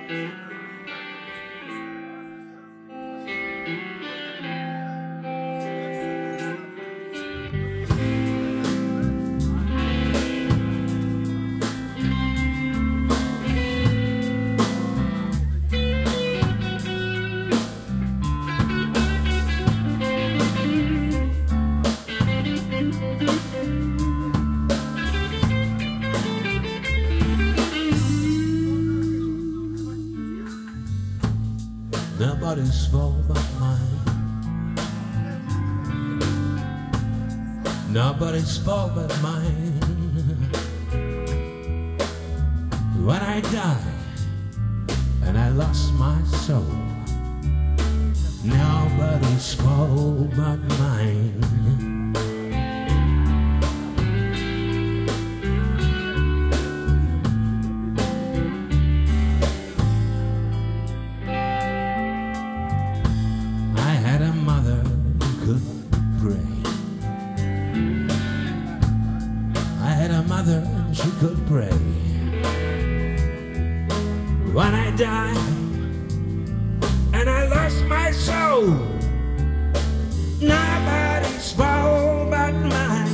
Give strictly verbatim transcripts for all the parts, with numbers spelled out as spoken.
Nobody's fault but mine. Nobody's fault but mine. When I die and I lost my soul, nobody's fault but mine. Mother, she could pray. When I die and I lost my soul, nobody's fault but mine.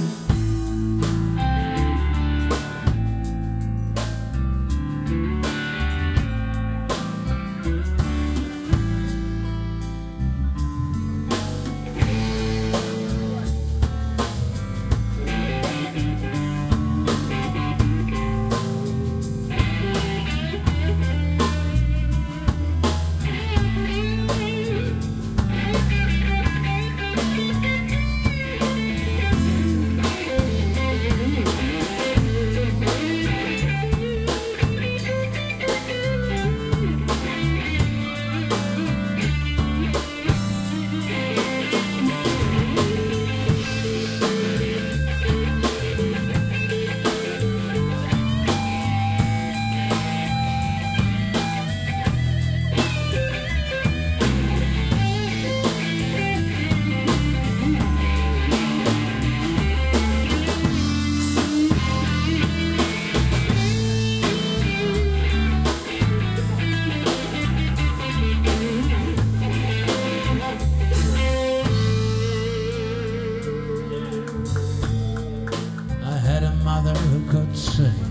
Mother who could sing.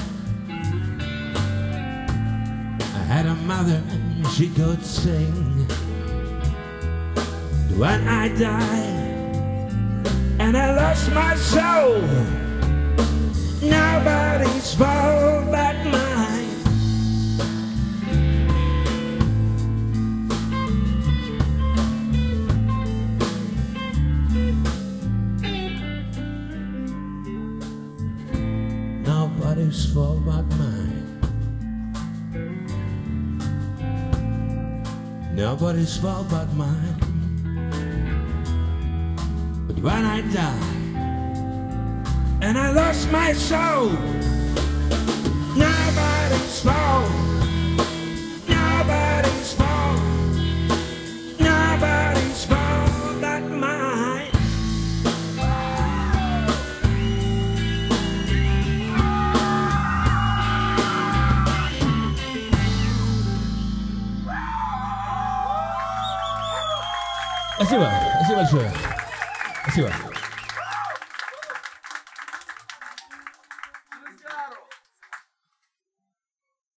I had a mother and she could sing. When I died and I lost my soul, nobody's fault but mine. Nobody's fault but mine. Nobody's fault but mine. But when I die and I lost my soul, nobody's fault. Nobody's fault. Nobody's fault but mine. Спасибо, спасибо большое. Спасибо.